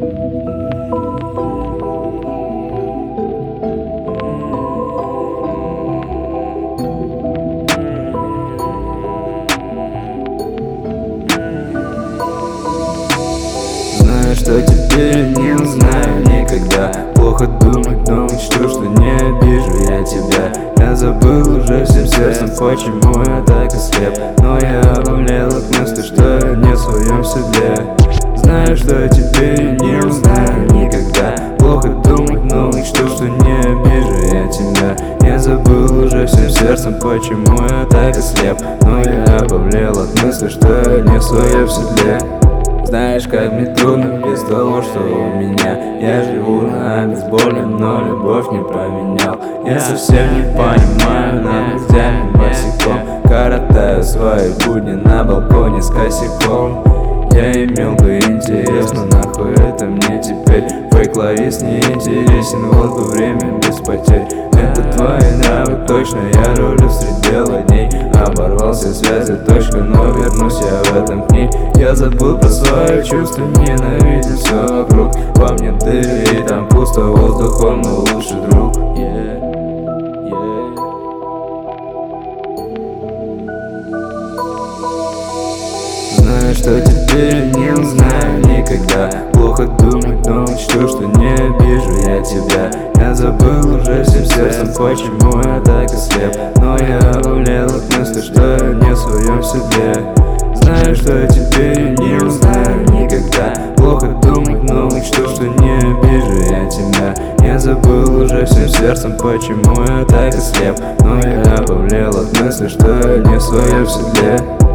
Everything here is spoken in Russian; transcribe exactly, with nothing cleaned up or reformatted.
Знаю, что теперь не узнаю никогда. Плохо думать, но учту, что не обижу я тебя. Я забыл уже всем сердцем, почему я так ослеп. Но я обомлел от мысли, что я не в своем седле. Знаю, что теперь не узнаю никогда. Плохо думать, но учту, что не обижу я тебя. Я забыл уже всем сердцем, почему я так ослеп. Но я обомлел от мысли, что я не в своем седле. Знаешь, как мне трудно без того, что у меня. Я живу на обезболен, но любовь не поменял. Я совсем не понимаю, над ногтями босиком коротаю свои будни на балконе с косяком. Я имел бы интерес, но нахуй это мне теперь. Фейк-ловис не интересен, вот бы время без потерь. Это твои нравы, точно, я рулю среди бела дней. Оборвал все связи, точка, но вернусь я в этом к ней. Я забыл про свои чувства, ненавидел все вокруг. Во мне дыры и там пусто, воздухом, но лучший друг. Yeah, yeah. Знаю, что теперь не узнаю никогда. Плохо думать, но учту, что не обижу я тебя. Я забыл уже всем сердцем, почему я так ослеп. Но я обомлел от мысли, что я не в своем седле. Знаю, что теперь не узнаю никогда. Плохо думать, но учту, что не обижу я тебя. Я забыл уже всем сердцем, почему я так ослеп. Но я обомлел от мысли, что я не в своем седле.